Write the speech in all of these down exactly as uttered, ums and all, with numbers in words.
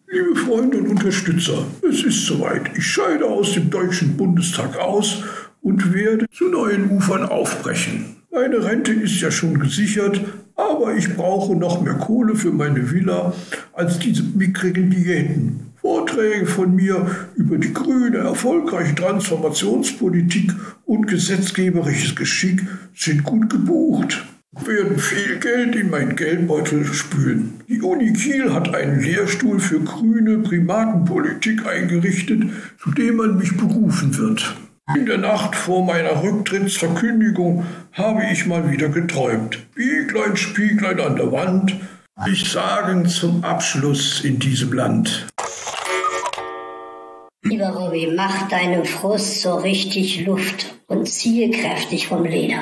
Liebe Freunde und Unterstützer, es ist soweit. Ich scheide aus dem Deutschen Bundestag aus und werde zu neuen Ufern aufbrechen. Meine Rente ist ja schon gesichert, aber ich brauche noch mehr Kohle für meine Villa als diese mickrigen Diäten. Vorträge von mir über die grüne, erfolgreiche Transformationspolitik und gesetzgeberisches Geschick sind gut gebucht, werden viel Geld in meinen Geldbeutel spülen. Die Uni Kiel hat einen Lehrstuhl für grüne Primatenpolitik eingerichtet, zu dem man mich berufen wird. In der Nacht vor meiner Rücktrittsverkündigung habe ich mal wieder geträumt. Spieglein, Spieglein an der Wand, ich sagen zum Abschluss in diesem Land. Lieber Robby, mach deinem Frust so richtig Luft und ziehe kräftig vom Leder.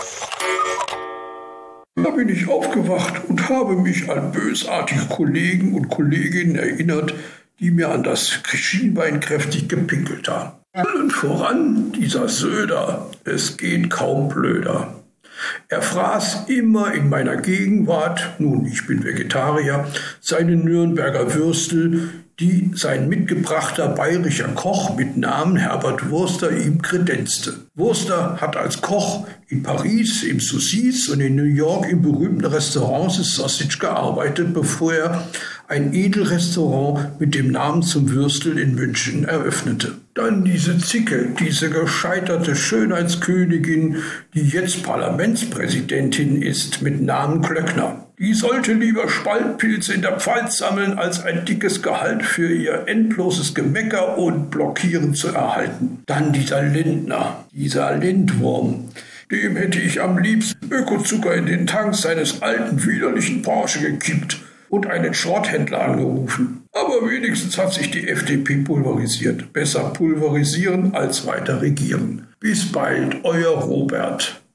Da bin ich aufgewacht und habe mich an bösartige Kollegen und Kolleginnen erinnert, die mir an das Schienbein kräftig gepinkelt haben. Allen voran dieser Söder, es geht kaum blöder. Er fraß immer in meiner Gegenwart, nun, ich bin Vegetarier, seine Nürnberger Würstel, die sein mitgebrachter bayerischer Koch mit Namen Herbert Wurster ihm kredenzte. Wurster hat als Koch in Paris im Soussis und in New York im berühmten Restaurant The Sausage gearbeitet, bevor er ein Edelrestaurant mit dem Namen zum Würstel in München eröffnete. Dann diese Zicke, diese gescheiterte Schönheitskönigin, die jetzt Parlamentspräsidentin ist, mit Namen Klöckner. Die sollte lieber Spaltpilze in der Pfalz sammeln, als ein dickes Gehalt für ihr endloses Gemecker und Blockieren zu erhalten. Dann dieser Lindner, dieser Lindwurm. Dem hätte ich am liebsten Ökozucker in den Tank seines alten, widerlichen Porsche gekippt und einen Schrotthändler angerufen. Aber wenigstens hat sich die F D P pulverisiert. Besser pulverisieren als weiter regieren. Bis bald, euer Robert.